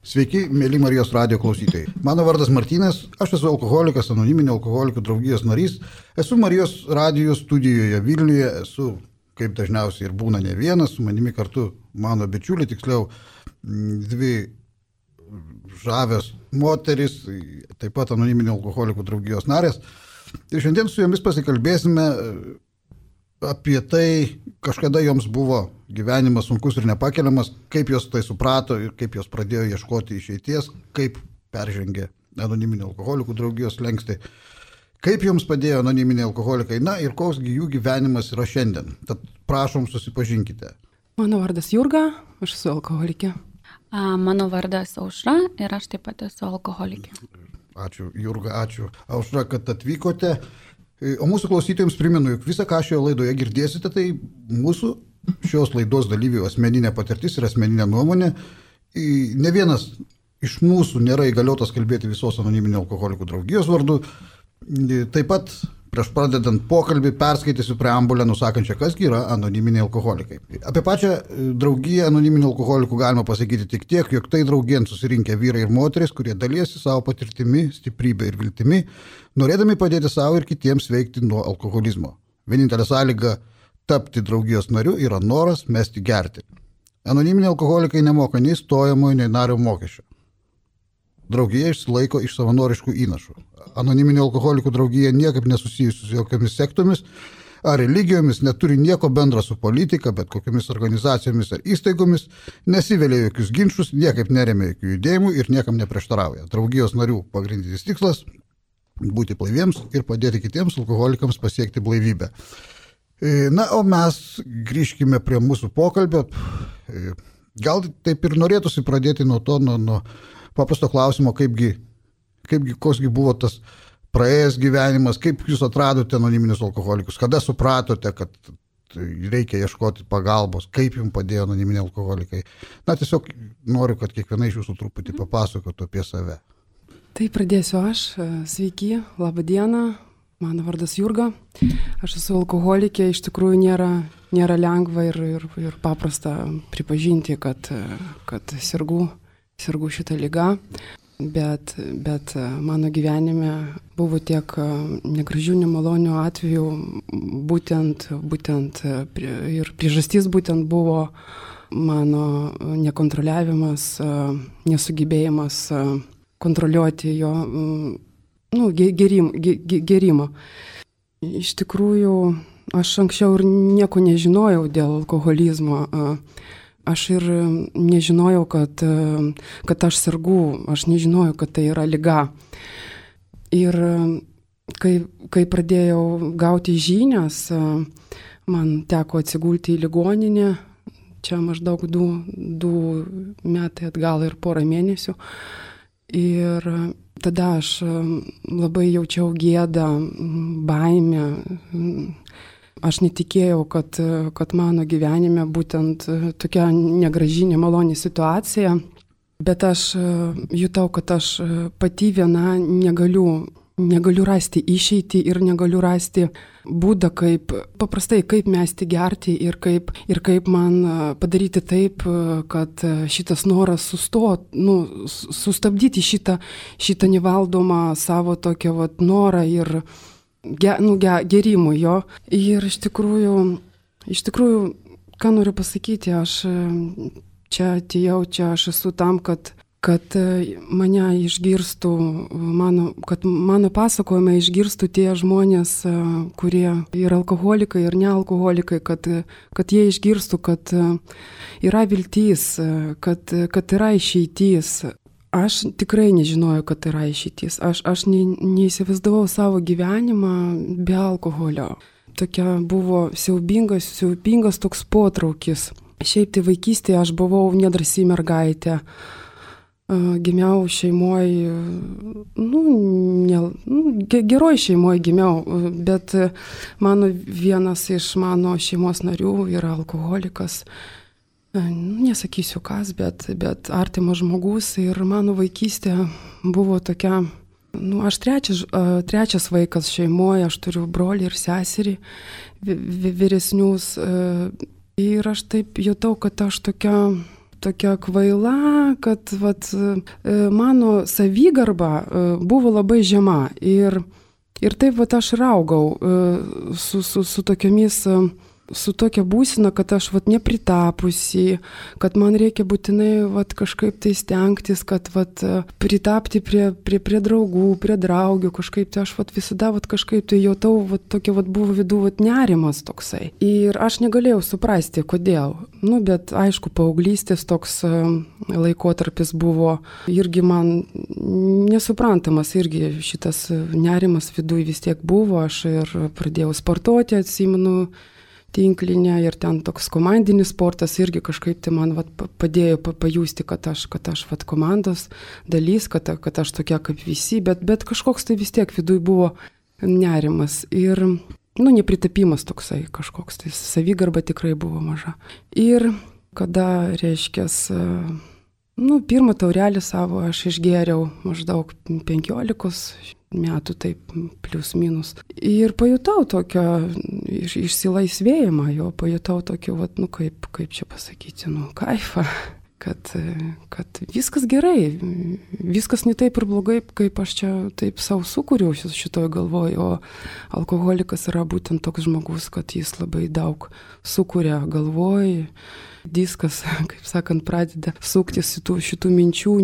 Sveiki, mėly Marijos radijo klausytojai. Mano vardas Martynas, aš esu alkoholikas, anoniminio alkoholikų draugijos narys. Esu Marijos radijo studijoje Vilniuje, esu, kaip dažniausiai ir būna, ne vienas, su manimi kartu mano bičiuliai, tiksliau dvi žavios moteris, taip pat anoniminio alkoholikų draugijos narės. Ir šiandien su jomis pasikalbėsime apie tai, kažkada joms buvo gyvenimas sunkus ir nepakeliamas, kaip jos tai suprato ir kaip jos pradėjo ieškoti išeities, kaip peržengė anoniminio alkoholikų draugijos slenkstį, kaip joms padėjo anoniminiai alkoholikai, na ir koksgi jų gyvenimas yra šiandien. Tad prašom, susipažinkite. Mano vardas Jurga, aš esu alkoholikė. Mano vardas Aušra ir aš taip pat esu alkoholikė. Ačiū Jurga, ačiū Aušra, kad atvykote. O mūsų klausytojams primenu, jog visą, ką šioje laidoje girdėsite, tai mūsų šios laidos dalyvių asmeninė patirtis ir asmeninė nuomonė. Ne vienas iš mūsų nėra įgaliotas kalbėti visos anoniminio alkoholikų draugijos vardu. Taip pat prieš pradedant pokalbį perskaitysiu preambulę nusakančią, kasgi yra anoniminiai alkoholikai. Apie pačią draugiją anoniminių alkoholikų galima pasakyti tik tiek, jog tai draugien susirinkę vyrai ir moteris, kurie dalijasi savo patirtimi, stiprybė ir viltimi, norėdami padėti savo ir kitiems veikti nuo alkoholizmo. Vienintelė sąlyga tapti draugijos nariu yra noras mesti gerti. Anoniminiai alkoholikai nemoka nei stojamojo, nei nario mokesčio. Draugija išsilaiko iš savanoriškų įnašų. Anoniminio alkoholikų draugija niekaip nesusijusi su jokiamis sektomis ar religijomis, neturi nieko bendra su politika, bet kokiamis organizacijomis ar įstaigomis, nesivelia jokius ginčus, niekaip neremia jokių judėjimų ir niekam neprieštarauja. Draugijos narių pagrindinis tikslas – būti blaiviems ir padėti kitiems alkoholikams pasiekti blaivybę. Na, o mes grįžkime prie mūsų pokalbio. Gal taip ir norėtųsi pradėti nuo paprasto klausimo, koksgi buvo tas praėjęs gyvenimas, kaip jūs atradote anoniminius alkoholikus, kada supratote, kad reikia ieškoti pagalbos, kaip jums padėjo anoniminiai alkoholikai. Na, tiesiog noriu, kad kiekviena iš jūsų truputį papasakotų apie save. Tai pradėsiu aš. Sveiki, laba diena, mano vardas Jurga. Aš esu alkoholikė, iš tikrųjų nėra lengva ir paprasta pripažinti, kad sergu šitą ligą, bet mano gyvenime buvo tiek negražių, nemalonių atvejų, būtent ir priežastis būtent buvo mano nekontroliavimas, nesugebėjimas kontroliuoti jo gerimą. Iš tikrųjų, aš anksčiau ir nieko nežinojau dėl alkoholizmo. Aš ir nežinojau, kad aš sergu, aš nežinojau, kad tai yra liga. Ir kai pradėjau gauti žinias, man teko atsigulti į ligoninę, čia maždaug 2 metai atgal ir porą mėnesių. Ir tada aš labai jaučiau gėdą, baimę. Aš netikėjau, kad mano gyvenime būtent tokia negraži, nemaloni situacija, bet aš jutau, kad aš pati viena negaliu rasti išeitį ir negaliu rasti būdą, kaip mesti gerti ir kaip man padaryti taip, kad šitas noras sustabdyti šitą nevaldomą savo tokią norą ir gerimų jo. Ir iš tikrųjų, ką noriu pasakyti, aš čia atėjau, aš esu tam, kad mane išgirstų, kad mano pasakojimą išgirstų tie žmonės, kurie yra alkoholikai ir nealkoholikai, kad jie išgirstų, kad yra viltis, kad yra išeitis. Aš tikrai nežinojau, kad yra išeitis. Aš neįsivaizdavau savo gyvenimą be alkoholio. Tokia buvo siaubingas toks potraukis. Šiaip tai vaikystėje aš buvau nedrasi mergaitė. Gimiau šeimoje, geroj šeimoje gimiau, bet vienas iš mano šeimos narių yra alkoholikas. Nesakysiu kas, bet artimas žmogus ir mano vaikystė buvo tokia, aš trečias vaikas šeimoje, aš turiu brolį ir seserį vyresnius ir aš taip jutau, kad aš tokia tokia kvaila, kad vat, mano savigarba buvo labai žema. Ir taip vat, aš raugau su tokiamis... su tokia būsina, kad aš vat nepritapusi, kad man reikia būtinai vat kažkaip tai stengtis, kad vat pritapti prie draugų, prie draugių, kažkaip tai aš vat visada vat kažkaip tai jautau, vat tokia vat buvo vidų vat nerimas toksai. Ir aš negalėjau suprasti, kodėl. Nu, bet aišku, paauglystės toks laikotarpis buvo irgi man nesuprantamas, irgi šitas nerimas vidui vis tiek buvo, aš ir pradėjau sportuoti, atsimenu, tinklinė ir ten toks komandinis sportas irgi kažkaip tai man vat, padėjo pajusti, kad aš vat, komandos dalys, kad aš tokia kaip visi, bet kažkoks tai vis tiek viduj buvo nerimas ir nepritapimas toksai kažkoks, tai savigarba tikrai buvo maža. Ir kada, reiškias, pirmą taurelį savo aš išgėriau maždaug 15 metų, taip, plius minus. Ir pajutau tokio išsilaisvėjimą, jo pajutau tokio, vat, kaip čia pasakyti, kaifą, kad viskas gerai, viskas ne taip ir blogai, kaip aš čia taip savo sukūriau šitoj galvoj, o alkoholikas yra būtent toks žmogus, kad jis labai daug sukuria galvoj, diskas, kaip sakant, pradeda suktis šitų minčių,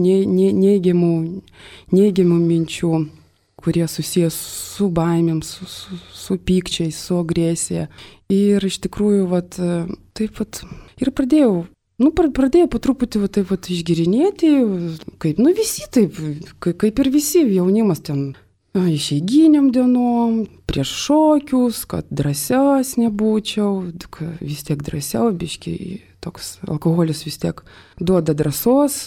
neigiamų minčių, kurie susijęs su baimėm, su pykčiais, su agresija. Ir iš tikrųjų, vat, taip vat, ir pradėjau po truputį vat, taip vat išgirinėti, kaip, visi taip, kaip ir visi jaunimas ten, išeiginiam dienom, prieš šokius, kad drąsios nebūčiau, vis tiek drąsiau, biški, toks alkoholis vis tiek duoda drąsos.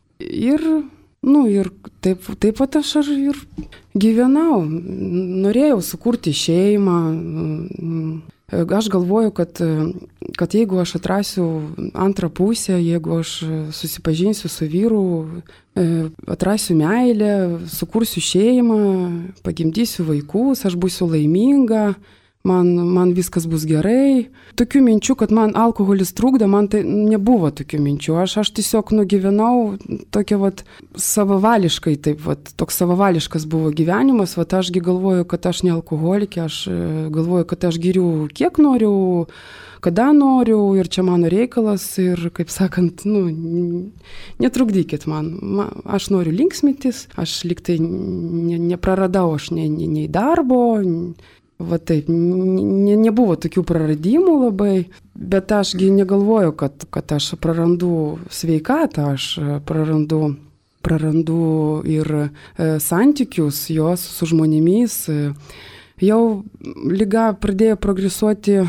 Ir taip vat aš ir gyvenau, norėjau sukurti šeimą. Aš galvoju, kad jeigu aš atrasiu antrą pusę, jeigu aš susipažinsiu su vyru, atrasiu meilę, sukursiu šeimą, pagimdysiu vaikus, aš būsiu laiminga, man viskas bus gerai. Tokių minčių, kad man alkoholis trukdo, man tai nebuvo tokių minčių. Aš tiesiog nugyvenau tokia vat savavališkai, taip vat, toks savavališkas buvo gyvenimas, vat ašgi galvoju, kad aš ne alkoholikė, aš galvoju, kad aš geriu kiek noriu, kada noriu ir čia mano reikalas ir, kaip sakant, netrukdykit man. Aš noriu linksmintis, aš liktai nepraradau aš nei darbo, va taip, nebuvo tokių praradimų labai, bet ašgi negalvoju, kad aš prarandu sveikatą, aš prarandu ir santykius jos su žmonėmis. Jau liga pradėjo progresuoti,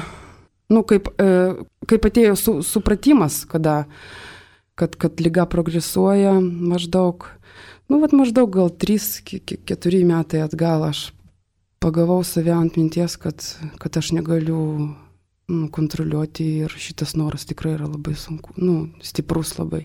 kaip atėjo supratimas, kad liga progresuoja maždaug gal 3-4 metai atgal aš pagavau save ant minties, kad aš negaliu kontroliuoti ir šitas noras tikrai yra labai sunku, stiprus labai.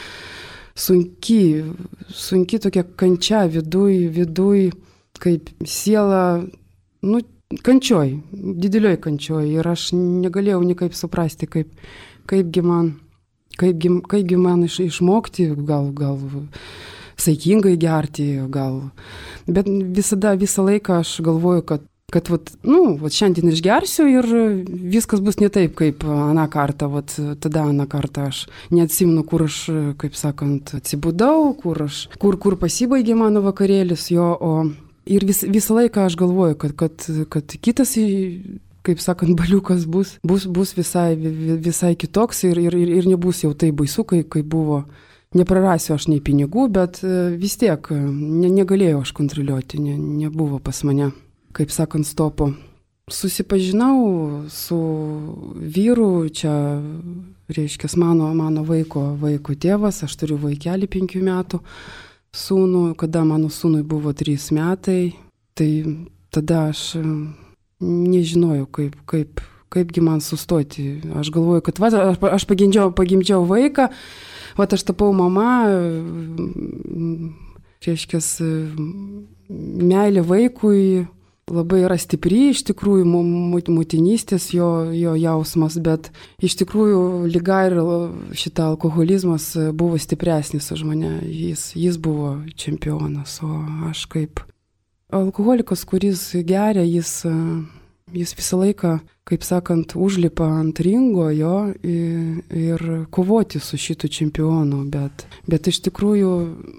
Sunki tokia kančia viduj, kaip siela, kančioj, didelioj kančioj ir aš negalėjau nikaip suprasti, kaipgi man išmokti, gal saikingai gerti, bet visą laiką aš galvoju, kad šiandien išgersiu ir viskas bus ne taip, kaip aną kartą, tada aną kartą aš neatsimenu, kur aš, kaip sakant, atsibudau, kur pasibaigė mano vakarėlis, ir visą laiką aš galvoju, kad kitas, kaip sakant, baliukas bus visai kitoks ir nebus jau tai baisu, kai buvo. Neprarasiu aš nei pinigų, bet vis tiek negalėjau aš kontroliuoti, nebuvo pas mane, kaip sakant, stopo. Susipažinau su vyru, čia, reiškia, mano vaiko tėvas, aš turiu vaikelį 5 metų, sūnų, kada mano sūnui buvo 3 metai, tai tada aš nežinojau, kaipgi man sustoti. Aš galvoju, kad aš pagimdžiau vaiką, aš tapau mama, reiškia, meilė vaikui labai yra stipri, iš tikrųjų, motinystės jo jausmas, bet iš tikrųjų liga ir šitą alkoholizmas buvo stipresnis už mane. Jis buvo čempionas, o aš kaip alkoholikas, kuris geria, jis visą laiką, kaip sakant, užlipa ant ringo jo ir kovoti su šitu čempionu, bet iš tikrųjų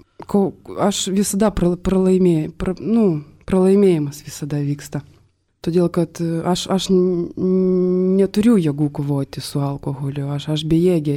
aš visada pralaimėjimas visada vyksta. Todėl, kad aš neturiu jėgų kovoti su alkoholiu, aš bejėgė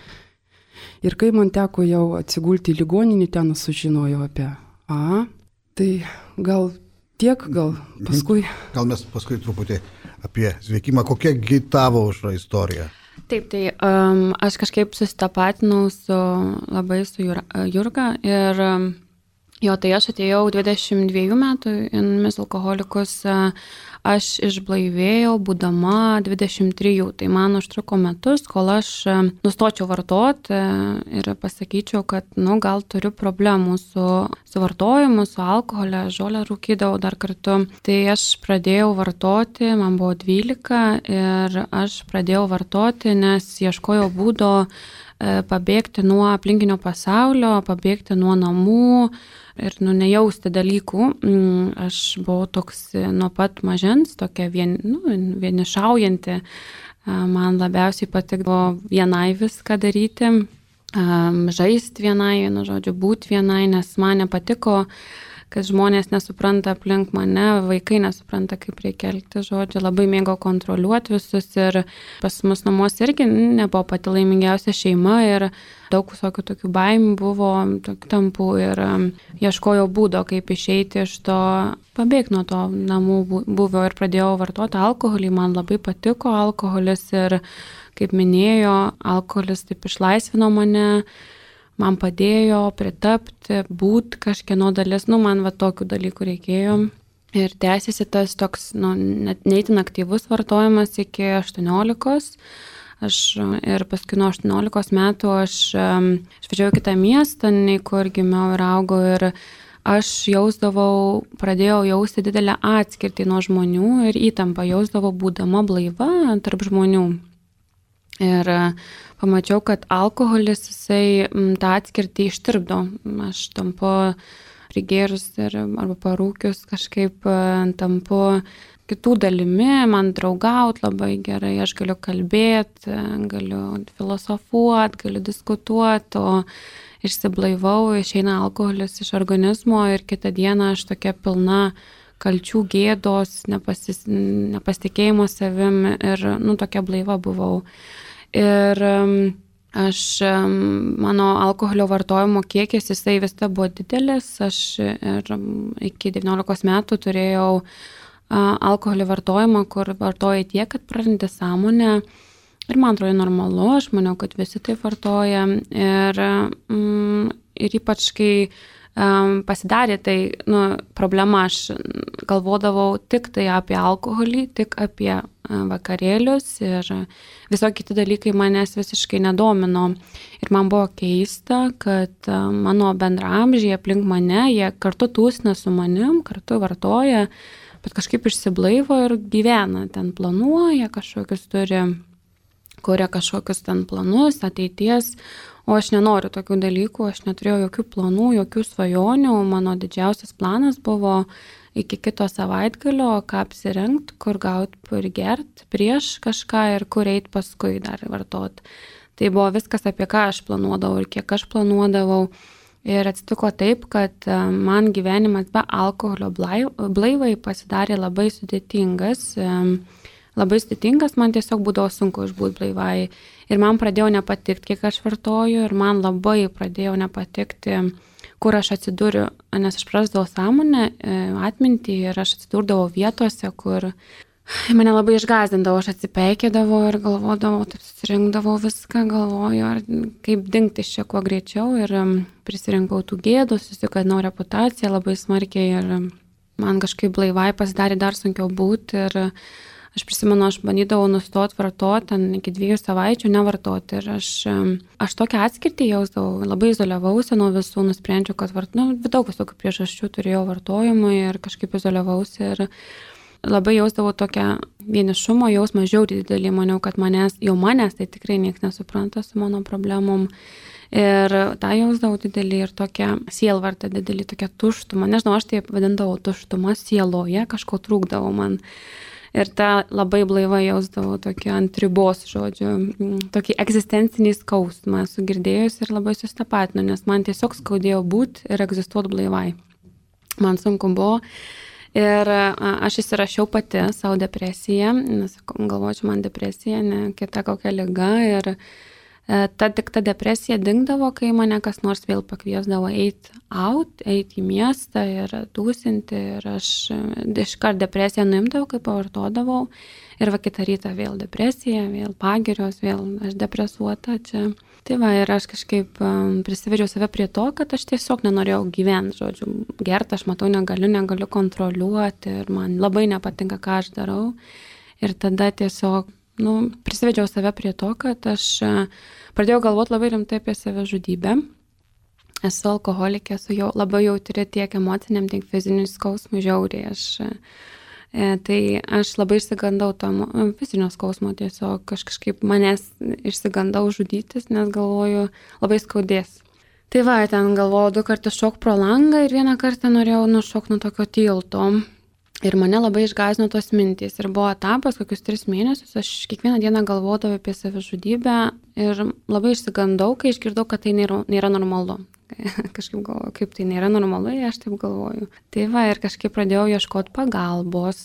ir kai man teko jau atsigulti į ligoninį, ten sužinojau apie tai gal tiek, gal paskui. Gal mes paskui truputį apie sveikimą, kokia tavo Aušra istorija? Taip, tai aš kažkaip susitapatinau labai su Jurga ir jo, tai aš atėjau 22 metų į Anonimius alkoholikus, aš išblaivėjau būdama 23, tai man užtruko metus, kol aš nustočiau vartoti ir pasakyčiau, kad gal turiu problemų su vartojimu, su alkoholiu, žolę rūkydavau dar kartu. Tai aš pradėjau vartoti, man buvo 12 ir aš pradėjau vartoti, nes ieškojau būdo pabėgti nuo aplinkinio pasaulio, pabėgti nuo namų ir nejausti dalykų. Aš buvau toks nuo pat mažens, tokia vienišaujanti. Man labiausiai patikdavo vienai viską daryti, žaisti vienai, būti vienai, nes man nepatiko, kad žmonės nesupranta aplink mane, vaikai nesupranta, kaip reikia elgtis, labai mėgau kontroliuoti visus ir pas mus namuose irgi nebuvo pati laimingiausia šeima ir daug visokių tokių baimių buvo, tokių tampų ir ieškojau būdo, kaip išeiti iš to, pabėgti nuo to namų buvio ir pradėjau vartoti alkoholį, man labai patiko alkoholis ir, kaip minėjo, alkoholis taip išlaisvino mane, man padėjo pritapti, būti kažkieno dalis, man tokių dalykų reikėjo. Ir tęsiasi tas toks, neįtin aktyvus vartojimas iki 18. Ir paskui nuo 18 metų aš išvažiavau į kitą miestą, kur gimiau ir augau. Ir aš pradėjau jausti didelę atskirtį nuo žmonių ir įtampą jausdavau būdama blaiva tarp žmonių. Ir pamačiau, kad alkoholis, jisai tą atskirtį ištirpdo. Aš tampu prigėrus arba parūkius kažkaip tampu kitų dalimi, man draugaut labai gerai, aš galiu kalbėti, galiu filosofuoti, galiu diskutuoti, o išsiblaivau, išeina alkoholis iš organizmo ir kitą dieną aš tokia pilna kalčių, gėdos, nepasitikėjimo savim ir tokia blaiva buvau. Ir mano alkoholio vartojimo kiekis, jisai visada buvo didelis, aš iki 19 metų turėjau alkoholio vartojimą, kur vartoja tiek, kad prarandi sąmonę ir man atrodo normalu, aš maniau, kad visi taip vartoja ir ypač kai pasidarė tai problema, aš galvodavau tik tai apie alkoholį, tik apie vakarėlius ir visokie kiti dalykai manęs visiškai nedomino. Ir man buvo keista, kad mano bendraamžiai aplink mane, jie kartu tūsina su manim, kartu vartoja, bet kažkaip išsiblaivo ir gyvena, ten planuoja kažkokius kuria kažkokius ten planus, ateities. O aš nenoriu tokių dalykų, aš neturėjau jokių planų, jokių svajonių. Mano didžiausias planas buvo iki kito savaitgalio, ką apsirengti, kur gauti, kur gerti prieš kažką ir kur eiti paskui dar vartoti. Tai buvo viskas, apie ką aš planuodavau ir kiek aš planuodavau. Ir atsitiko taip, kad man gyvenimas be alkoholio blaivai pasidarė labai sudėtingas. Man tiesiog būdavo sunku išbūti blaivai. Ir man pradėjo nepatikti, kiek aš vartoju, ir man labai pradėjo nepatikti, kur aš atsiduriu, nes aš prarasdavau sąmonę, atmintį ir aš atsidurdavau vietose, kur mane labai išgąsdindavo, aš atsipeikėdavau ir galvodavau, taip susirinkdavau viską, galvoju, kaip dingti iš čia kuo greičiau ir prisirinkau tų gėdų, susikadinau reputaciją labai smarkiai ir man kažkaip blaivai pasidarė dar sunkiau būti ir Aš prisimenu, aš bandydavau nustoti vartoti, ten iki 2 savaičių nevartoti ir aš tokią atskirtį jausdavau, labai izoliavausi nuo visų, nusprendžiau, kad daug visokių priežasčių turėjau vartojimui ir kažkaip izoliavausi ir labai jausdavau tokią vienišumo jausmą žiauriai didelį, maniau, kad manęs tai tikrai niekas nesupranta su mano problemom. Ir tą jausdavau didelį ir tokią sielvartą didelį, tokią tuštumą. Nežinau, aš taip vadindavau tuštumą sieloje, kažko trūkdavo man. Ir tą labai blaivai jausdavau tokį ant ribos, žodžiu, tokį egzistencinį skausmą esu girdėjus ir labai susitapatinu, nes man tiesiog skaudėjo būti ir egzistuoti blaivai. Man sunku buvo. Ir aš įsirašiau pati savo depresiją, nes galvočiau, man depresija, ne kita kokia liga. Ir tik ta depresija dingdavo, kai mane kas nors vėl pakviesdavo eiti į miestą ir dūsinti. Ir aš iškart depresiją nuimdavau, kai pavartodavau. Ir kitą rytą vėl depresija, vėl pagirios, vėl aš depresuota čia. Tai ir aš kažkaip prisivedžiau save prie to, kad aš tiesiog nenorėjau gyventi, žodžiu, gerti aš matau negaliu kontroliuoti ir man labai nepatinka, ką aš darau. Ir tada tiesiog prisivedžiau save prie to, kad aš pradėjau galvoti labai rimtai apie savižudybę. Esu alkoholikė, esu jau labai jautri tiek emociniam, tiek fiziniui skausmui žiauriai. Tai aš labai išsigandau to fizinio skausmo tiesiog, aš kažkaip manęs išsigandau žudytis, nes galvoju, labai skaudės. Tai ten galvojau 2 kartus šok pro langą ir 1 kartą norėjau nušokti nuo tokio tilto. Ir mane labai išgąsdino tos mintys. Ir buvo etapas, kokius 3 mėnesius, aš kiekvieną dieną galvodavau apie savižudybę ir labai išsigandau, kai išgirdau, kad tai nėra normalu. Kažkaip galvoju, kaip tai nėra normalu, aš taip galvoju. Tai ir kažkaip pradėjau ieškoti pagalbos,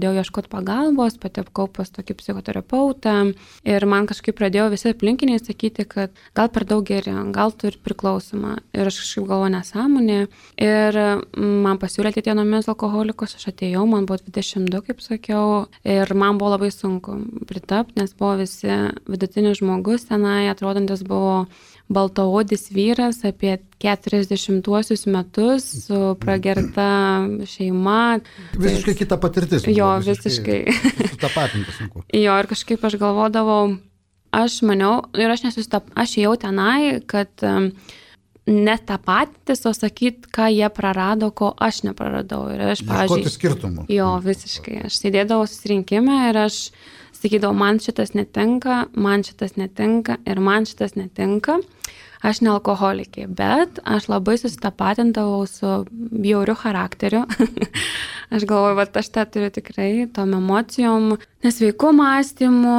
pati apkau pas tokį psichoterapeutą ir man kažkaip pradėjo visi aplinkiniai sakyti, kad gal per daug geri, gal turi priklausomą. Ir aš kažkaip galvoju nesąmonė. Ir man pasiūlė atėti dienomis alkoholikus, aš atėjau, man buvo 22, kaip sakiau, ir man buvo labai sunku pritapti, nes buvo visi vidutinis žmogus tenai, atrodantis buvo baltaodis vyras apie 40-uosius metus su pragerta šeima. Visiškai kita patirtis. Jo, visiškai. Sutapatinti sunku. Jo, ir kažkaip aš galvodavau, aš maniau, ir aš ėjau tenai, kad netapatintis, o sakyti, ką jie prarado, ko aš nepraradau. Ir aš, pavyzdžiui, skirtumų. Jo, visiškai. Aš sėdėdavau susirinkime ir aš sakydavau, man šitas netinka ir man šitas netinka. Aš ne alkoholikė, bet aš labai susitapatindavau su bjauriu charakteriu. Aš galvoju, aš tą turiu tikrai, tom emocijom, nesveiku mąstymu,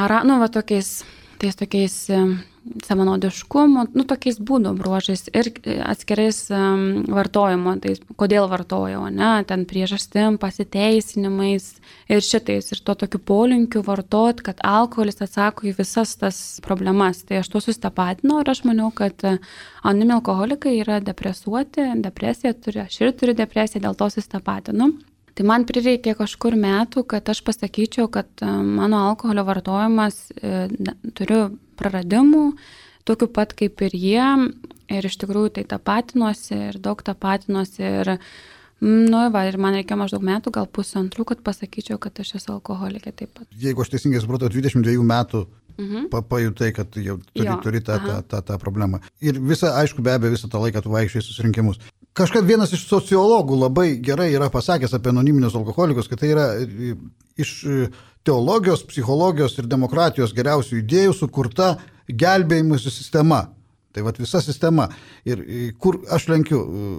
tokiais savanaudiškumu, tokiais būdo bruožais ir atskirais vartojimo, tai kodėl vartojau, ten priežastim, pasiteisinimais ir šitais, ir to tokiu polinkiu vartot, kad alkoholis atsako į visas tas problemas. Tai aš to susitapatinau ir aš maniau, kad anonimi alkoholikai yra depresuoti, aš ir turiu depresiją, dėl to susitapatinu. Tai man prireikė kažkur metų, kad aš pasakyčiau, kad mano alkoholio vartojimas turiu praradimų, tokiu pat kaip ir jie. Ir iš tikrųjų tai tapatinuosi ir daug tapatinuosi. Ir man reikėjo maždaug metų, gal 1,5, kad pasakyčiau, kad aš esu alkoholikė taip pat. Jeigu aš teisingai supratau, 22 metų pajutai, kad jau turi tą problemą. Ir aišku, be abejo, visą tą laiką tu vaikščiai susirinkimus. Kažkada vienas iš sociologų labai gerai yra pasakęs apie anoniminius alkoholikus, kad tai yra iš teologijos, psichologijos ir demokratijos geriausių idėjų sukurta gelbėjimusi sistema. Tai visa sistema. Ir kur aš lenkiu?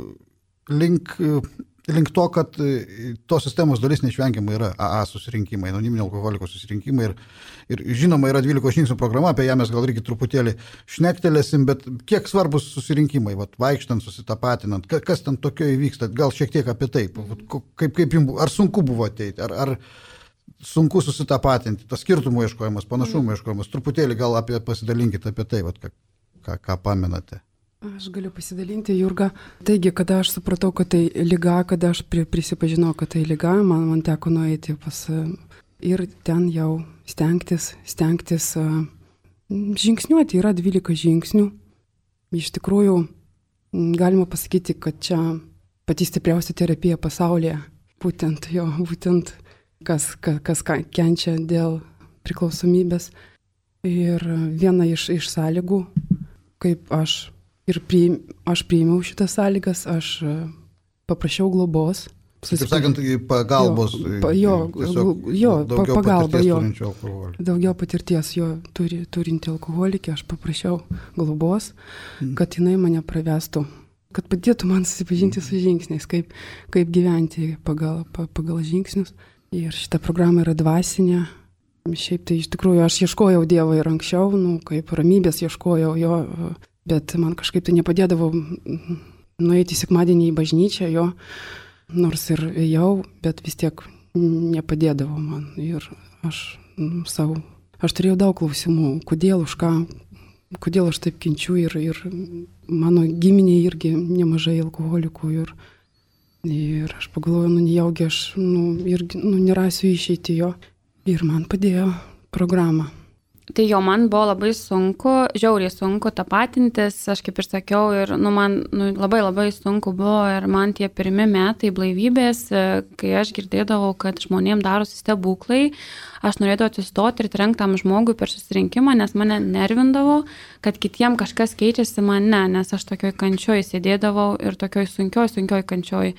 Link to, kad tos sistemos dalis neišvengiamai yra AA susirinkimai, anoniminio alkoholiko susirinkimai ir žinoma yra 12 žingsnių programa, apie ją mes gal irgi truputėlį šnektelėsim, bet kiek svarbus susirinkimai, vaikštant, susitapatinant, kas ten tokio įvyksta, gal šiek tiek apie tai, kaip jums, ar sunku buvo ateiti, ar sunku susitapatinti, tas skirtumų ieškojimas, panašumų ieškojimas, truputėlį gal pasidalinkite apie tai, ką pamenate. Aš galiu pasidalinti, Jurga. Taigi, kada aš supratau, kad tai liga, kada aš prisipažinau, kad tai liga, man teko nueiti ir ten jau stengtis žingsniuoti. Yra 12 žingsnių. Iš tikrųjų, galima pasakyti, kad čia pati stipriausia terapija pasaulyje. Būtent kas kenčia dėl priklausomybės. Ir viena iš sąlygų, kaip aš priėmiau šitas sąlygas, aš paprašiau globos. Taip sakant, pagalbos. Pagalba, daugiau patirties jo turinti alkoholikė, aš paprašiau globos, kad jinai mane pravestų, kad padėtų man susipažinti su žingsniais, kaip gyventi pagal žingsnius. Ir šita programa yra dvasinė. Šiaip tai iš tikrųjų aš ieškojau Dievo ir anksčiau, kaip ramybės ieškojau jo, bet man kažkaip tai nepadėdavo nueiti sekmadienį į bažnyčią jo, nors ir ėjau, bet vis tiek nepadėdavo man. Ir aš turėjau daug klausimų, kodėl, už ką, kodėl aš taip kenčiu ir mano giminė irgi nemažai alkoholikų ir aš pagalvojau, nejaugi aš irgi nerasiu išeiti jo. Ir man padėjo programą. Tai jo, man buvo labai sunku, žiauriai sunku tapatintis, aš kaip ir sakiau, ir man labai sunku buvo ir man tie pirmi metai blaivybės, kai aš girdėdavau, kad žmonėm darosi stebuklai, aš norėdavau atsistoti ir trenkti tam žmogui per susirinkimą, nes mane nervindavo, kad kitiem kažkas keičiasi mane, nes aš tokioj kančioj sėdėdavau ir tokioj sunkioj kančioj.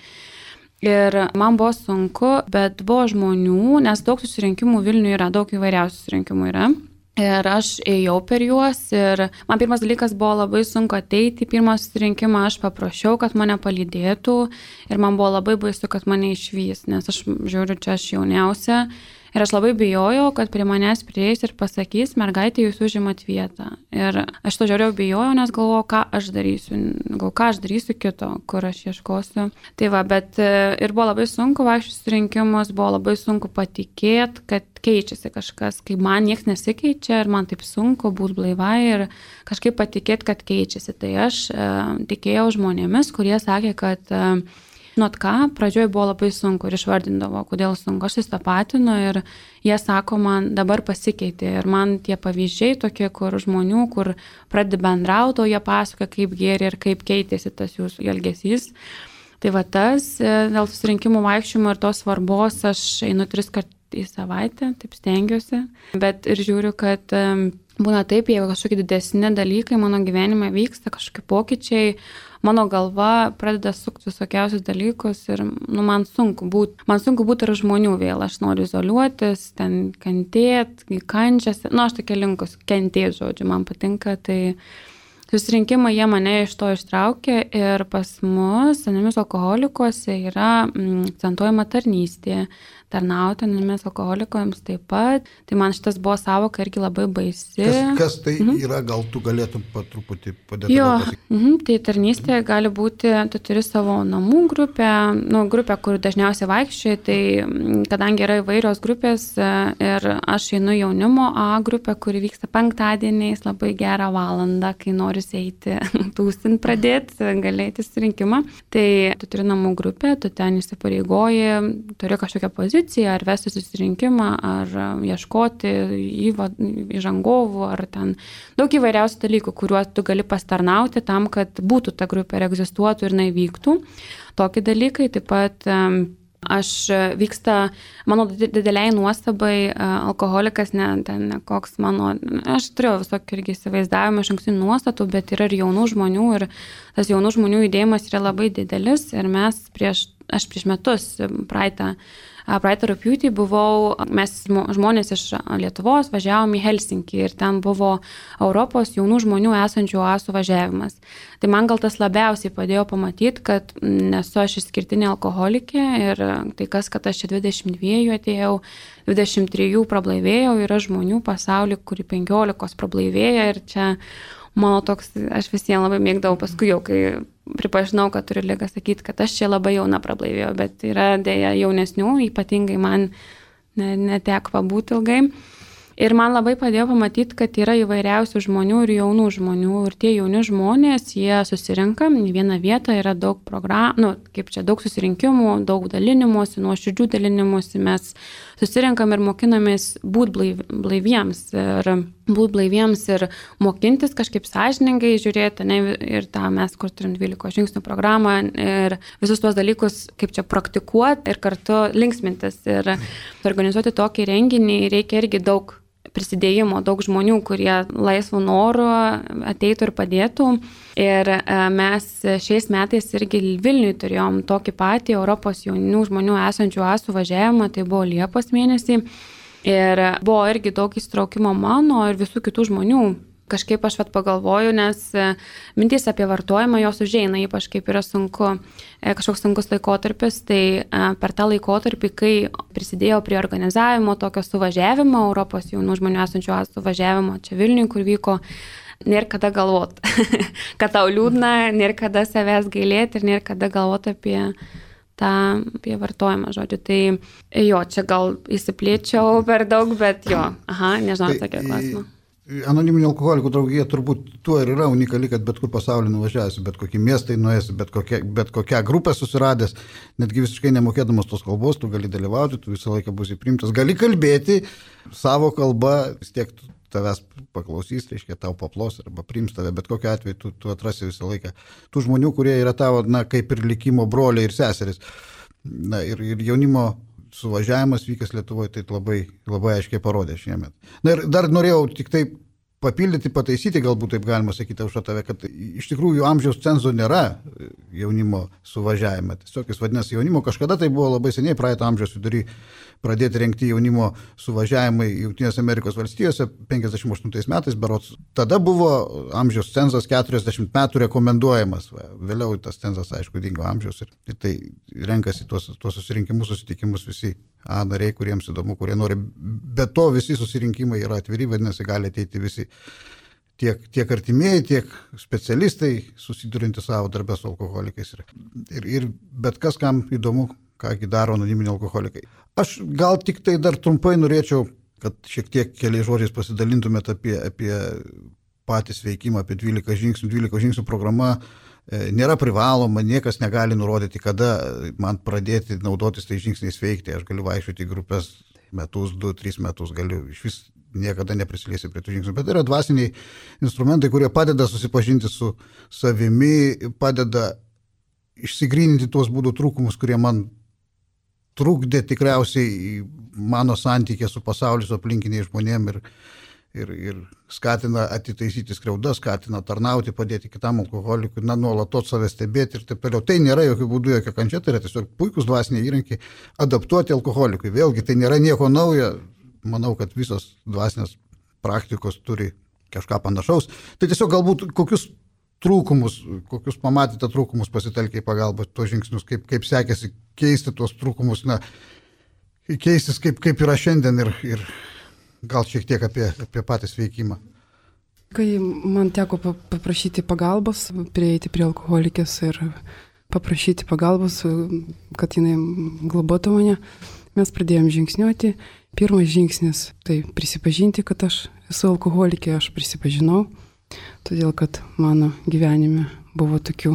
Ir man buvo sunku, bet buvo žmonių, nes daug susirinkimų Vilniuje yra, daug įvairiausių susirinkimų yra. Ir aš ėjau per juos ir man pirmas dalykas buvo labai sunku ateiti į pirmą susirinkimą, aš paprašiau, kad mane palydėtų ir man buvo labai baisu, kad mane išvys, nes aš žiūriu, čia aš jauniausia. Ir aš labai bijojau, kad prie manęs prieis ir pasakys, mergaitė, jūs užimat vietą. Ir aš to žiauriau bijojau, nes galvojau, ką aš darysiu kito, kur aš ieškosiu. Tai va, bet ir buvo labai sunku vaikščioti susirinkimus, buvo labai sunku patikėti, kad keičiasi kažkas, kai man nieks nesikeičia ir man taip sunku būti blaivai ir kažkaip patikėti, kad keičiasi. Tai aš tikėjau žmonėmis, kurie sakė, kad žinot ką, pradžioje buvo labai sunku ir išvardindavo, kodėl sunku. Aš susitapatinu ir jie sako, man dabar pasikeitė. Ir man tie pavyzdžiai tokie, kur žmonių, kur pradedi bendrauti, o jie pasakoja, kaip geri ir kaip keitėsi tas jūsų elgesys. Tai va tas, dėl susirinkimų vaikščiojimo ir tos svarbos, aš einu 3 kartus į savaitę, taip stengiuosi. Bet ir žiūriu, kad būna taip, jeigu kažkokie didesni dalykai mano gyvenime vyksta, kažkokie pokyčiai, mano galva pradeda sukti visokiausius dalykus ir man sunku būti ir žmonių vėl. Aš noriu izoliuotis, ten kentėti, kančiasi. Aš tokia linkus kentėti, žodžiu, man patinka. Tai susirinkimai jie mane iš to ištraukė ir pas mus, anonimis alkoholikuose, yra akcentuojama tarnystė. Tarnauti anonimis alkoholikams taip pat. Tai man šitas buvo savoka irgi labai baisi. Kas tai yra, gal tu galėtum truputį padėti? Tai tarnystė gali būti, tu turi savo namų grupę, grupę, kur dažniausiai vaikščiai, tai kadangi yra įvairios grupės ir aš einu jaunimo A grupę, kuri vyksta penktadieniais, labai gerą valandą, kai nori eiti tūsint pradėti, galėti susirinkimą. Tai tu turi namų grupę, tu ten įsipareigoji, turi kažkokią poziciją, ar vesti susirinkimą, ar ieškoti įžangovų, ar ten daug įvairiausių dalykų, kuriuos tu gali pastarnauti tam, kad būtų ta grupė ir egzistuotų ir vyktų. Tokie dalykai. Taip pat vyksta, mano dideliai nuostabai, alkoholikas, koks mano, aš turėjau visokį irgi įsivaizdavimą iš ankstinių nuostatų, bet yra ir jaunų žmonių ir tas jaunų žmonių judėjimas yra labai didelis ir aš prieš metus praeitą rugpjūtį mes žmonės iš Lietuvos važiavom į Helsinkį ir ten buvo Europos jaunų žmonių esančių oazų važiavimas. Tai man gal tas labiausiai padėjo pamatyti, kad nesu aš išskirtinė alkoholikė ir tai kas, kad aš čia 22 atėjau, 23 prablaivėjau, yra žmonių pasaulyje, kuri 15 prablaivėja ir čia mano toks, aš visiems labai mėgdavau paskui jau, kai pripažinau, kad turiu ligą, sakyti, kad aš čia labai jauna prablaivėjau, bet yra dėja jaunesnių, ypatingai man neteko pabūti ilgai. Ir man labai padėjo pamatyti, kad yra įvairiausių žmonių ir jaunų žmonių. Ir tie jauni žmonės, jie susirinka į vieną vietą, yra daug programų, daug susirinkimų, daug dalinimuose, nuoširdžių dalinimuose. Mes susirinkam ir mokinamės būti blaiviems. Ir būti blaiviems ir mokintis kažkaip sąžiningai žiūrėti, ne, ir tą mes, kur turim 12 žingsnių programą ir visus tuos dalykus, kaip čia praktikuoti ir kartu linksmintis. Ir organizuoti tokį renginį reikia irgi daug prisidėjimo, daug žmonių, kurie laisvų norų ateitų ir padėtų. Ir mes šiais metais irgi Vilniuje turėjom tokį patį Europos jaunų žmonių esančių suvažiavimą, tai buvo Liepos mėnesį. Ir buvo irgi daug įsitraukimo mano ir visų kitų žmonių. Kažkaip aš pagalvoju, nes mintys apie vartojimą jos užeina, ypač kaip yra sunku, kažkoks sunkus laikotarpis, tai per tą laikotarpį, kai prisidėjau prie organizavimo tokio suvažiavimo, Europos jaunų žmonių esančių suvažiavimo čia Vilniuje, kur vyko, nėra kada galvot, kad tau liūdna, nėra kada savęs gailėti ir nėra kada galvot apie vartojimą, žodžiu. Tai jo, čia gal įsiplėčiau per daug, bet jo, nežinau, atsakė klausimą. Anoniminių alkoholikų draugija turbūt tuo ir yra unikali, kad bet kur pasaulyje nuvažiavęs, bet kokį miestą nuėjęs, bet kokią grupę susiradęs, netgi visiškai nemokėdamas tos kalbos, tu gali dalyvauti, tu visą laiką būsi priimtas, gali kalbėti savo kalbą, vis tiek tavęs paklausys, reiškia, tau paplos arba priims tave, bet kokiu atveju tu atrasi visą laiką tų žmonių, kurie yra tavo, kaip ir likimo broliai ir seserys. Ir jaunimo suvažiavimas vykęs Lietuvoje, tai labai aiškiai parodė šiemet. Ir dar norėjau tik tai papildyti, pataisyti, galbūt taip galima sakyti už tave, kad iš tikrųjų amžiaus cenzo nėra jaunimo suvažiavime. Tiesiog jis vadinasi jaunimo. Kažkada tai buvo labai seniai, praeito amžiaus vidury pradėti rengti jaunimo suvažiavimai Jungtinėse Amerikos valstijose 58 metais berods. Tada buvo amžiaus cenzas 40 metų rekomenduojamas. Vėliau tas cenzas, aišku, dingo amžiaus ir tai renkasi tuos susirinkimus, susitikimus visi nariai, kuriems įdomu, kurie nori. Be to visi susirinkimai yra atviri, vadinasi, gali ateiti visi tiek artimieji, tiek specialistai susidurintys savo darbę su alkoholikais ir bet kas, kam įdomu, kągi daro anoniminiai alkoholikai. Aš gal tik tai dar trumpai norėčiau, kad šiek tiek keliais žodžiais pasidalintumėt apie patį sveikimą, apie 12 žingsnių. 12 žingsnių programa nėra privaloma, niekas negali nurodyti, kada man pradėti naudotis tai žingsniais veikti. Aš galiu vaikščioti į grupės metus, 2-3 metus, galiu iš vis niekada neprisiliesi prie tų žingsnių. Bet yra dvasiniai instrumentai, kurie padeda susipažinti su savimi, padeda išsigryninti tuos būdų trūkumus, kurie man trukdė tikriausiai mano santykė su pasauliu, su aplinkiniais žmonėmis ir skatina atitaisyti skriaudas, skatina tarnauti, padėti kitam alkoholikui, nuolatos save stebėti ir taip toliau. Tai nėra jokių būdų jokia kančia, tai yra tiesiog puikus dvasiniai įrankiai adaptuoti alkoholikui. Vėlgi, tai nėra nieko naujo. Manau, kad visos dvasinės praktikos turi kažką panašaus. Tai tiesiog galbūt kokius pamatėte trūkumus pasitelkę į pagalbą tuos žingsnius, kaip sekėsi keisti tuos trūkumus, keistis kaip yra šiandien ir gal šiek tiek apie patį sveikimą. Kai man teko paprašyti pagalbos, prieiti prie alkoholikės ir paprašyti pagalbos, kad jinai globotų mane, mes pradėjom žingsniuoti. Pirmas žingsnis tai prisipažinti, kad aš esu alkoholikė, aš prisipažinau, todėl kad mano gyvenime buvo tokių,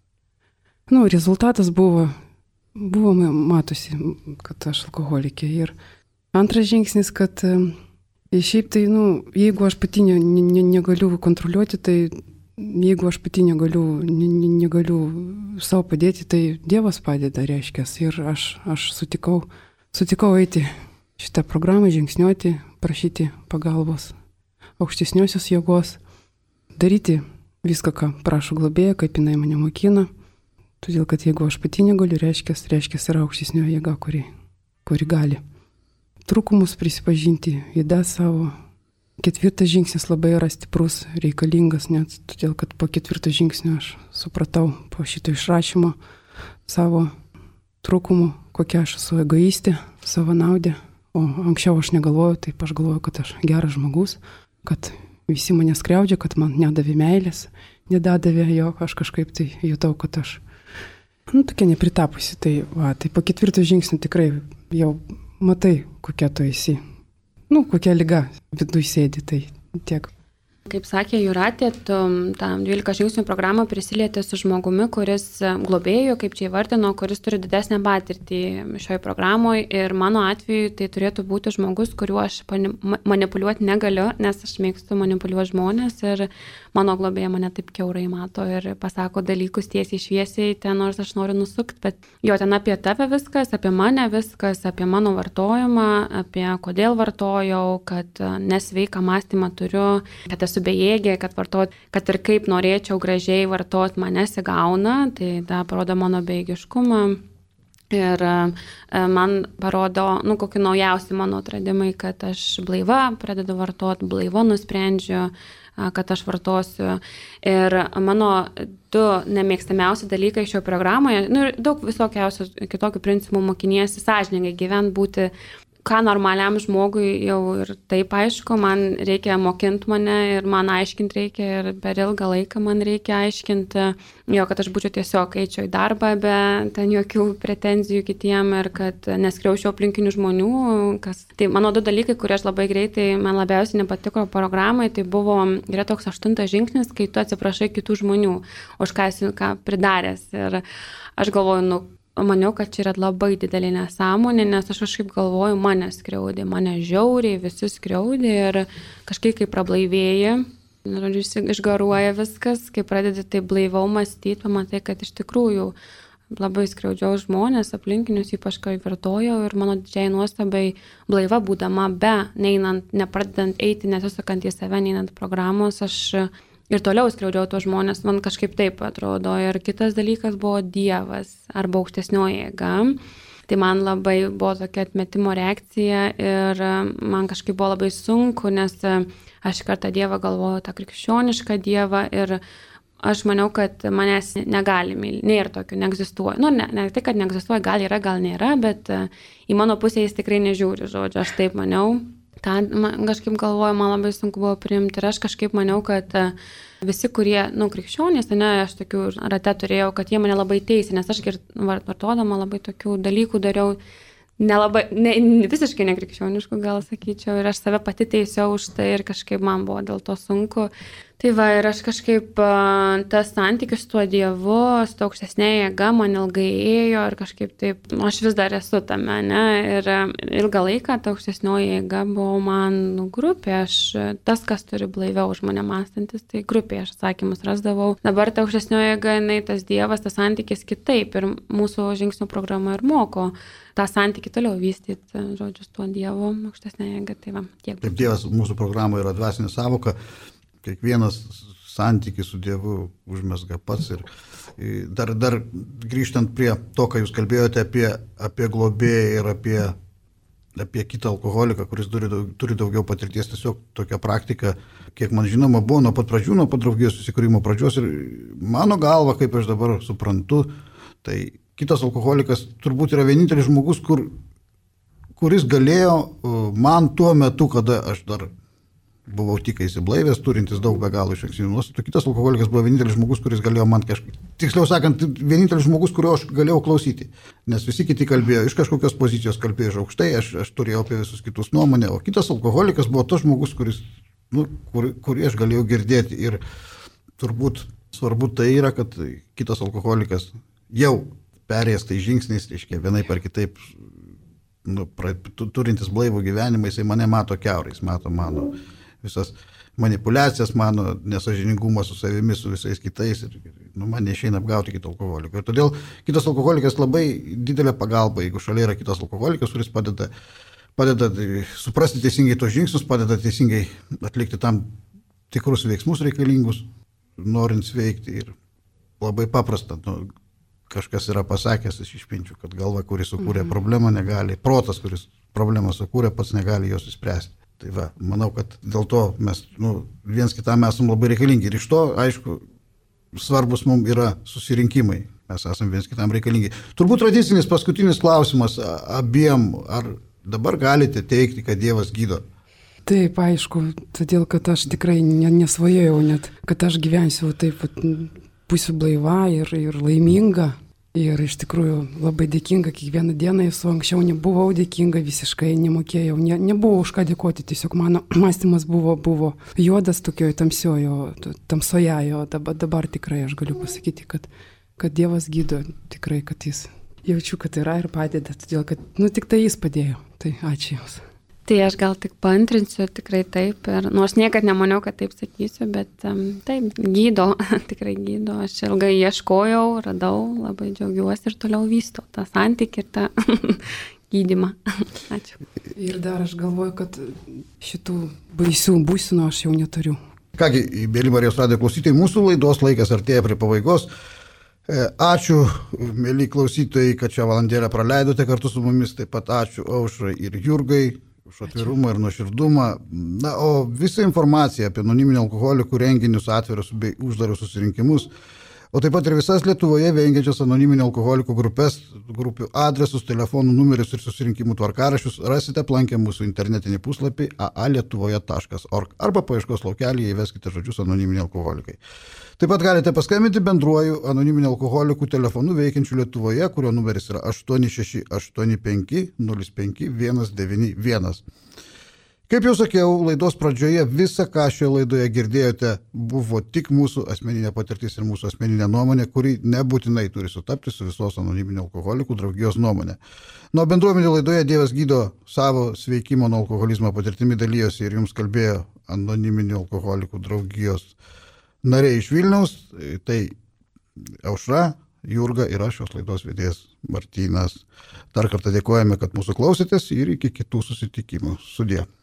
rezultatas buvo matosi, kad aš alkoholikė. Ir antras žingsnis, kad šiaip tai, jeigu aš pati negaliu kontroliuoti, tai jeigu aš pati negaliu savo padėti, tai Dievas padeda, reiškia. Ir aš sutikau eiti šitą programą, žingsniuoti, prašyti pagalbos aukštesniosios jėgos, daryti viską, ką prašo globėja, kaip jinai mane mokina. Todėl, kad jeigu aš pati negaliu, reiškia yra aukštesnioji jėga, kuri gali. Trūkumus prisipažinti, įdą savo. 4 žingsnis labai yra stiprus, reikalingas, net todėl, kad po 4 žingsnio aš supratau po šito išrašymo savo trūkumų, kokia aš esu egoistė, savo naudė. O anksčiau aš negalvojau, taip aš galvojau, kad aš geras žmogus, kad visi mane skriaudžia, kad man nedavė meilės, nedadavė jo, aš kažkaip tai jutau, kad aš tokia nepritapusi. Tai po 4 žingsnių tikrai jau matai, kokia tu esi. Kokia liga viduj sėdi, tai tiek. Kaip sakė Jūratė, tu tą 12 žingsnių programą prisilietė su žmogumi, kuris globėjų, kaip čia įvardino, kuris turi didesnę patirtį šioje programoje. Ir mano atveju tai turėtų būti žmogus, kuriuo aš manipuliuoti negaliu, nes aš mėgstu manipuliuoti žmonės ir mano globėja mane taip kiaurai mato ir pasako dalykus tiesiai šviesiai, ten nors aš noriu nusukti, bet jo ten apie tave viskas, apie mane viskas, apie mano vartojimą, apie kodėl vartojau, kad nesveiką mąstymą turiu, kad esu bejėgė, kad ir kaip norėčiau gražiai vartot, man nesigauna, tai tą parodo mano bejėgiškumą. Ir man parodo, kokie naujausi mano atradimai, kad aš blaiva pradedu vartot, blaiva nusprendžiu, kad aš vartosiu. Ir mano 2 nemėgstamiausi dalykai šioje programoje, daug visokiausių kitokių principų mokiniesi sąžiningai gyventi, būti ką normaliam žmogui jau ir taip aišku, man reikia mokinti mane ir man aiškinti reikia ir per ilgą laiką man reikia aiškinti, kad aš būčiau tiesiog eičiau į darbą be ten jokių pretenzijų kitiem ir kad neskriaučiau aplinkinių žmonių. Tai mano 2 dalykai, kurie aš labai greitai, man labiausiai nepatiko programai, tai yra toks 8 žingsnis, kai tu atsiprašai kitų žmonių, už ką esi pridaręs. Ir aš galvoju, maniau, kad čia yra labai didelė nesąmonė, nes aš kažkaip galvoju, mane skriaudė, mane žiauriai, visi skriaudė ir kažkaip kai prablaivėji, išgaruoja viskas, kai pradedi tai blaiviau mąstyti, pamatai, kad iš tikrųjų labai skriaudžiau žmonės, aplinkinius, ypač kai vartojau ir mano didžiai nuostabai blaiva būdama nepradedant eiti, nesusakant į save, neinant programos, aš ir toliau skriaudžiau tuos žmonės, man kažkaip taip atrodo. Ir kitas dalykas buvo Dievas arba aukštesnioji jėga. Tai man labai buvo tokia atmetimo reakcija ir man kažkaip buvo labai sunku, nes aš kartą Dievą galvojau tą krikščionišką Dievą ir aš maniau, kad manęs negali mylėti, nėra tokio, neegzistuoja. Ne tai, kad neegzistuoja, gal yra, gal nėra, bet į mano pusę jis tikrai nežiūri, žodžiu, aš taip maniau. Kažkaip galvoju, man labai sunku buvo priimti ir aš kažkaip maniau, kad visi, kurie, krikščionys, aš tokių rate turėjau, kad jie mane labai teisė, nes aš vartodama labai tokių dalykų dariau, visiškai nekrikščioniškų, gal sakyčiau, ir aš save pati teisiau už tai ir kažkaip man buvo dėl to sunku. Tai ir aš kažkaip tas santykis su tuo Dievu, su to aukštesnė jėga man ilgai ėjo ir kažkaip taip, aš vis dar esu tame, ne, ir ilgą laiką ta aukštesnioji jėga buvo man grupė, tas, kas turi blaiviau už mane mąstantis, tai grupė, aš atsakymus rasdavau. Dabar ta aukštesnioji jėga, tas Dievas, tas santykis kitaip ir mūsų žingsnių programa ir moko tą santykį toliau vystyti, žodžiu, su tuo Dievu, aukštesnė jėga. Tiek. Taip, Dievas mūsų programoje yra dvasinė savoka. Kiekvienas santykis su Dievu užmezga pats ir dar grįžtant prie to, ką jūs kalbėjote apie globėją ir apie kitą alkoholiką, kuris turi daugiau patirties, tiesiog tokia praktika, kiek man žinoma, buvo nuo pat pradžių, nuo pat draugijos susikūrimo pradžios ir mano galva, kaip aš dabar suprantu, tai kitas alkoholikas turbūt yra vienintelis žmogus, kuris galėjo man tuo metu, kada aš dar buvau tik įsiblaivęs, turintis daug be galo išankstinių nuostatų. Kitas alkoholikas buvo vienintelis žmogus, kuris galėjo man tiksliau sakant, vienintelis žmogus, kurio aš galėjau klausyti. Nes visi kiti kalbėjo, iš kažkokios pozicijos kalbėjo iš aukštai, aš turėjau apie visus kitus nuomonę, o kitas alkoholikas buvo tas žmogus, kurį aš galėjau girdėti. Ir turbūt svarbu tai yra, kad kitas alkoholikas jau perėjęs tai žingsniais, reiškia, vienaip ar kitaip, turintis blaivų gyvenimą, jisai mane mato kiaurai, jis mato mano visas manipulacijas, mano nesažiningumą su savimi, su visais kitais ir man neišeina apgauti kito alkoholiko. Ir todėl kitas alkoholikas labai didelė pagalba, jeigu šalia yra kitas alkoholikas, kuris padeda suprasti teisingai tos žingsnius, padeda teisingai atlikti tam tikrus veiksmus reikalingus, norint sveikti. Ir labai paprasta, kažkas yra pasakęs, aš išpinčiu, kad galva, kuris sukūrė problemą, negali, protas, kuris problemą sukūrė, pats negali jos išspręsti. Tai manau, kad dėl to mes viens kitam esam labai reikalingi. Ir iš to, aišku, svarbus mums yra susirinkimai. Mes esam viens kitam reikalingi. Turbūt tradicinis paskutinis klausimas abiem. Ar dabar galite teikti, kad Dievas gydo? Taip, aišku, todėl, kad aš tikrai nesvajojau net, kad aš gyvensiu taip, būsiu blaiva ir laiminga. Ir iš tikrųjų labai dėkinga kiekvieną dieną, esu anksčiau nebuvau dėkinga, visiškai nemokėjau, nebuvau už ką dėkoti, tiesiog mano mąstymas buvo juodas tokioje tamsoje, o dabar tikrai aš galiu pasakyti, kad Dievas gydo, tikrai, kad jis jaučiu, kad yra ir padeda, todėl kad, tik tai jis padėjo, tai ačiū Jums. Tai aš gal tik paantrinsiu, tikrai taip, ir nors niekad nemaniau, kad taip sakysiu, bet taip, gydo, tikrai gydo, aš ilgai ieškojau, radau, labai džiaugiuosi ir toliau vystau tą santykį ir tą gydymą. Ačiū. Ir dar aš galvoju, kad šitų baisių būsenų aš jau neturiu. Kągi, mėly Marijos radijo klausytojai, mūsų laidos laikas artėja prie pabaigos. Ačiū, mėly klausytojai, kad šią valandėlę praleidote kartu su mumis, taip pat ačiū Aušrai ir Jurgai už atvirumą ir nuoširdumą. Na, o visą informaciją apie anoniminių alkoholikų renginius, atvirus bei uždarus susirinkimus, o taip pat ir visas Lietuvoje veikiančias anoniminių alkoholikų grupių adresus, telefonų numerius ir susirinkimų tvarkaraščius rasite aplankę mūsų internetinį puslapį aalietuvoje.org arba paieškos laukelėje įveskite žodžius anoniminiai alkoholikai. Taip pat galite paskambinti bendruoju anoniminių alkoholikų telefonu veikiančiu Lietuvoje, kurio numeris yra 8685 05 191. Kaip jau sakiau, laidos pradžioje visa, ką šioje laidoje girdėjote, buvo tik mūsų asmeninė patirtis ir mūsų asmeninė nuomonė, kuri nebūtinai turi sutapti su visos anoniminių alkoholikų draugijos nuomonė. Nuo bendruomenių laidoje Dievas gydo savo sveikimo nuo alkoholizmo patirtimi dalyjosi ir jums kalbėjo anoniminių alkoholikų draugijos nariai iš Vilniaus, tai Aušra, Jurga ir aš šios laidos vedėjas Martynas. Dar kartą dėkojame, kad mūsų klausėtės ir iki kitų susitikimų. Sudie.